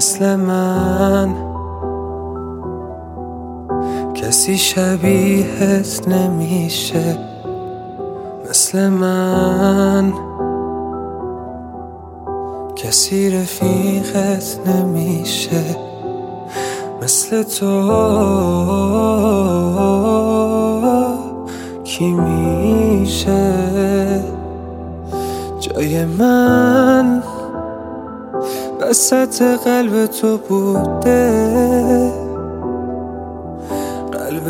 مثل من کسی شبیهت نمیشه، مثل من کسی رفیقت نمیشه، مثل تو کی میشه؟ جای من وسط قلب تو بوده، قلب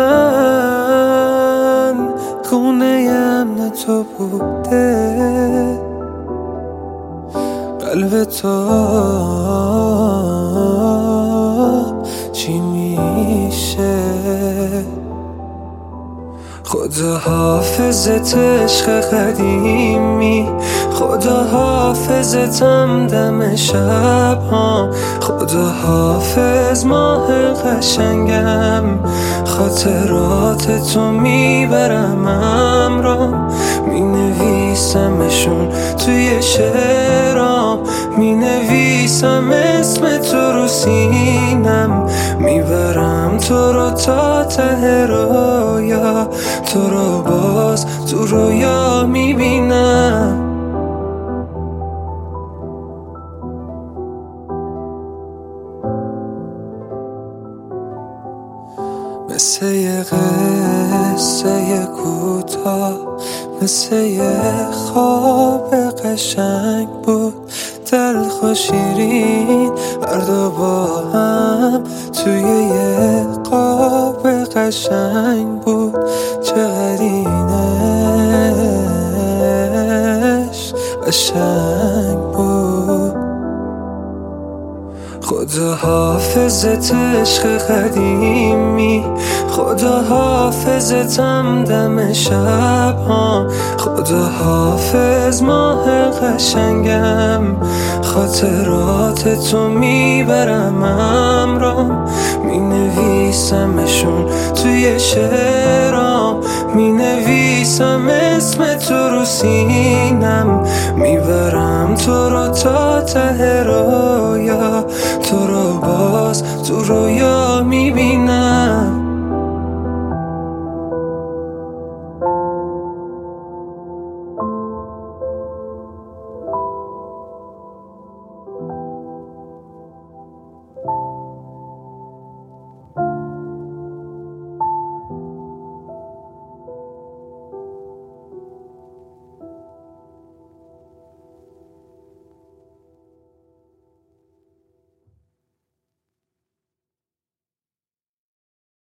من خونه امن تو بوده، قلب تو چی میشه؟ خدا حافظت عشق قدیمی، خدا حافظتم دم شب ها، خدا حافظ ماه قشنگم، خاطرات تو میبرم همرام، می نویسمشون توی شعرام، می نویسم اسم تو رو سینم، میبرم تو رو تا ته رویا، تو رو باز تو رویا میبینم. مثل یه قصه کوتاه، مثل یه خواب قشنگ بود، تلخ و شیرین هر دو با هم توی یه قاب قشنگ بود، چقدر اینش قشنگ بود. خدا حافظت عشق قدیمی، خدا حافظتم دم شب ها، خدا حافظ ماه قشنگم، خاطرات تو میبرم همرام، می نویسمشون توی شعرام، می نویسم اسم تو رو سینم، میبرم تو رو تا ته رویا، تو رو باز تو رویا میبینم.